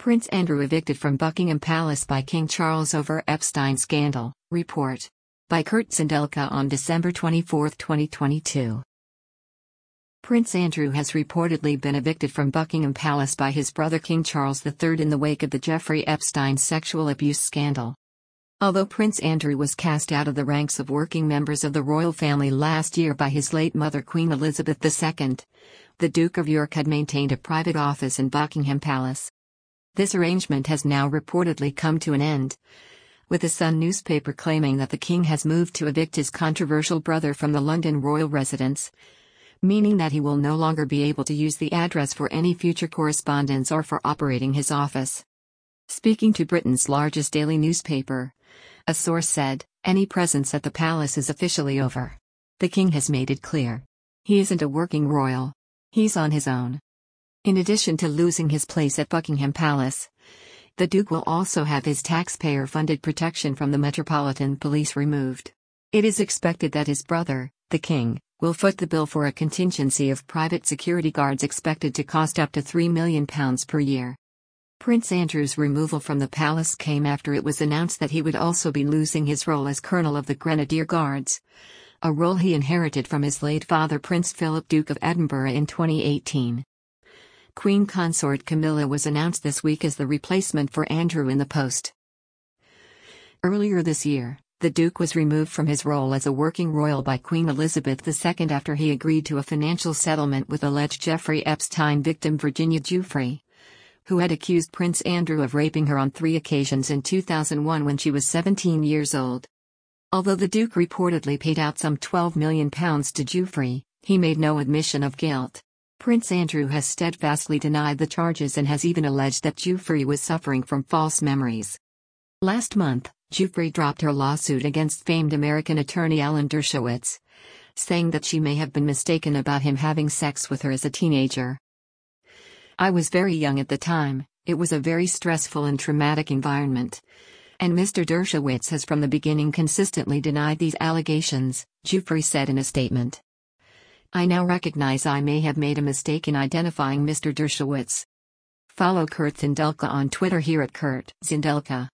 Prince Andrew evicted from Buckingham Palace by King Charles over Epstein scandal, report. By Kurt Zindelka on December 24, 2022. Prince Andrew has reportedly been evicted from Buckingham Palace by his brother King Charles III in the wake of the Jeffrey Epstein sexual abuse scandal. Although Prince Andrew was cast out of the ranks of working members of the royal family last year by his late mother Queen Elizabeth II, the Duke of York had maintained a private office in Buckingham Palace. This arrangement has now reportedly come to an end, with the Sun newspaper claiming that the king has moved to evict his controversial brother from the London royal residence, meaning that he will no longer be able to use the address for any future correspondence or for operating his office. Speaking to Britain's largest daily newspaper, a source said, "Any presence at the palace is officially over. The king has made it clear. He isn't a working royal. He's on his own." In addition to losing his place at Buckingham Palace, the Duke will also have his taxpayer-funded protection from the Metropolitan Police removed. It is expected that his brother, the king, will foot the bill for a contingency of private security guards expected to cost up to £3 million per year. Prince Andrew's removal from the palace came after it was announced that he would also be losing his role as Colonel of the Grenadier Guards, a role he inherited from his late father Prince Philip, Duke of Edinburgh, in 2018. Queen Consort Camilla was announced this week as the replacement for Andrew in the post. Earlier this year, the Duke was removed from his role as a working royal by Queen Elizabeth II after he agreed to a financial settlement with alleged Jeffrey Epstein victim Virginia Giuffre, who had accused Prince Andrew of raping her on 3 occasions in 2001 when she was 17 years old. Although the Duke reportedly paid out some £12 million to Giuffre, he made no admission of guilt. Prince Andrew has steadfastly denied the charges and has even alleged that Giuffre was suffering from false memories. Last month, Giuffre dropped her lawsuit against famed American attorney Alan Dershowitz, saying that she may have been mistaken about him having sex with her as a teenager. "I was very young at the time, it was a very stressful and traumatic environment. And Mr. Dershowitz has from the beginning consistently denied these allegations," Giuffre said in a statement. "I now recognize I may have made a mistake in identifying Mr. Dershowitz." Follow Kurt Zindelka on Twitter here at Kurt Zindelka.